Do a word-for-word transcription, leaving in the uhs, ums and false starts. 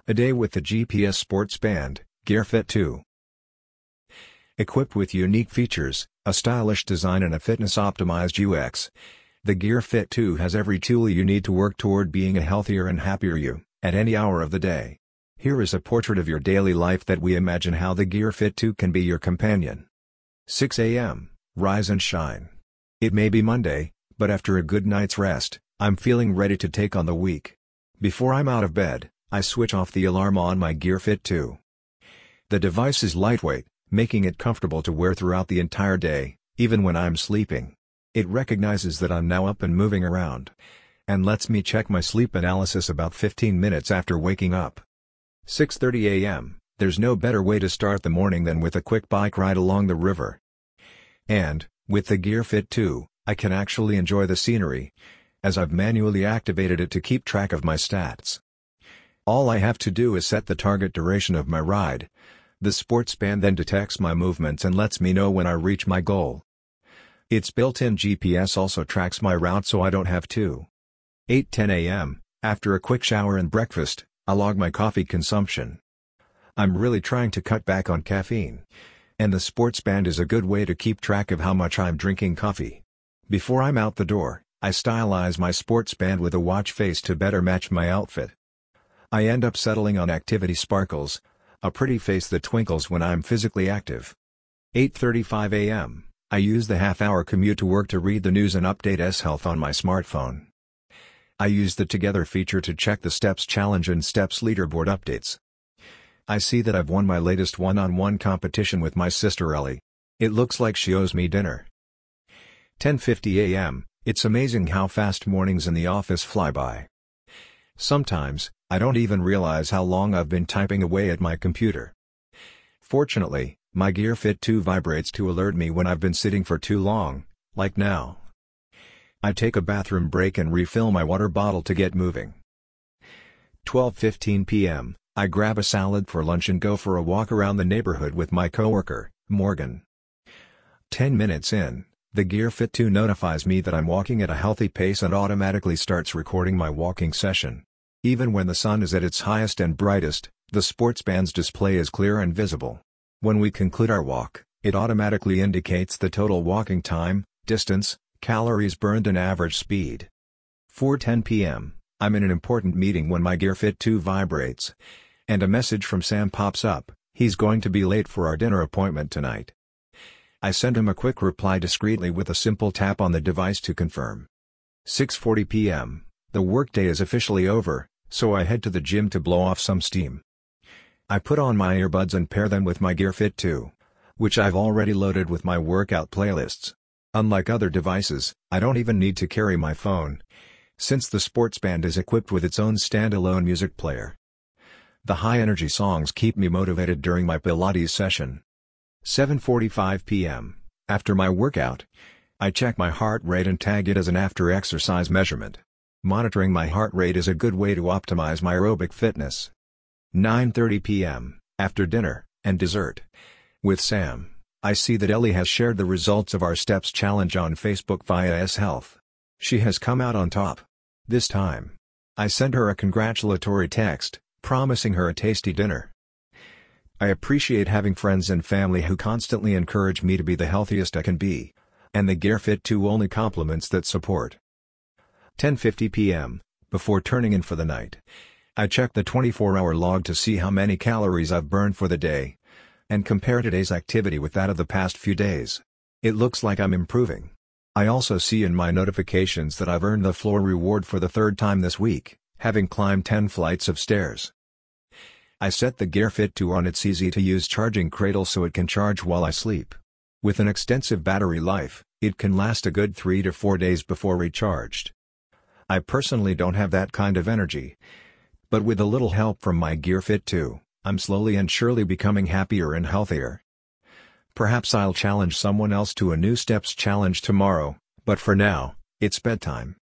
A day with the G P S Sports Band, GearFit two. Equipped with unique features, a stylish design and a fitness-optimized U X, the GearFit two has every tool you need to work toward being a healthier and happier you, at any hour of the day. Here is a portrait of your daily life that we imagine how the GearFit two can be your companion. six A M, rise and shine. It may be Monday, but after a good night's rest, I'm feeling ready to take on the week. Before I'm out of bed, I switch off the alarm on my GearFit two. The device is lightweight, making it comfortable to wear throughout the entire day, even when I'm sleeping. It recognizes that I'm now up and moving around, and lets me check my sleep analysis about fifteen minutes after waking up. six thirty A M, there's no better way to start the morning than with a quick bike ride along the river. And, with the GearFit two, I can actually enjoy the scenery, as I've manually activated it to keep track of my stats. All I have to do is set the target duration of my ride. The sports band then detects my movements and lets me know when I reach my goal. Its built-in G P S also tracks my route so I don't have to. eight ten A M, after a quick shower and breakfast, I log my coffee consumption. I'm really trying to cut back on caffeine, and the sports band is a good way to keep track of how much I'm drinking coffee. Before I'm out the door, I stylize my sports band with a watch face to better match my outfit. I end up settling on Activity Sparkles, a pretty face that twinkles when I'm physically active. eight thirty-five A M, I use the half-hour commute to work to read the news and update S Health on my smartphone. I use the Together feature to check the Steps Challenge and Steps leaderboard updates. I see that I've won my latest one-on-one competition with my sister Ellie. It looks like she owes me dinner. ten fifty A M, it's amazing how fast mornings in the office fly by. Sometimes, I don't even realize how long I've been typing away at my computer. Fortunately, my GearFit two vibrates to alert me when I've been sitting for too long, like now. I take a bathroom break and refill my water bottle to get moving. twelve fifteen P M, I grab a salad for lunch and go for a walk around the neighborhood with my coworker, Morgan. ten minutes in, the GearFit two notifies me that I'm walking at a healthy pace and automatically starts recording my walking session. Even when the sun is at its highest and brightest, the sports band's display is clear and visible. When we conclude our walk, it automatically indicates the total walking time, distance, calories burned and average speed. four ten P M, I'm in an important meeting when my GearFit two vibrates, and a message from Sam pops up. He's going to be late for our dinner appointment tonight. I send him a quick reply discreetly with a simple tap on the device to confirm. six forty P M, the workday is officially over, so I head to the gym to blow off some steam. I put on my earbuds and pair them with my GearFit two, which I've already loaded with my workout playlists. Unlike other devices, I don't even need to carry my phone, since the sports band is equipped with its own standalone music player. The high-energy songs keep me motivated during my Pilates session. seven forty-five P M, after my workout, I check my heart rate and tag it as an after-exercise measurement. Monitoring my heart rate is a good way to optimize my aerobic fitness. nine thirty P M, after dinner, and dessert. With Sam, I see that Ellie has shared the results of our Steps Challenge on Facebook via S Health. She has come out on top. This time, I send her a congratulatory text, promising her a tasty dinner. I appreciate having friends and family who constantly encourage me to be the healthiest I can be, and the GearFit two only complements that support. ten fifty P M, before turning in for the night, I check the twenty-four hour log to see how many calories I've burned for the day, and compare today's activity with that of the past few days. It looks like I'm improving. I also see in my notifications that I've earned the floor reward for the third time this week, having climbed ten flights of stairs. I set the GearFit two on its easy-to-use charging cradle so it can charge while I sleep. With an extensive battery life, it can last a good three to four days before recharged. I personally don't have that kind of energy, but with a little help from my GearFit two, I'm slowly and surely becoming happier and healthier. Perhaps I'll challenge someone else to a new Steps Challenge tomorrow, but for now, it's bedtime.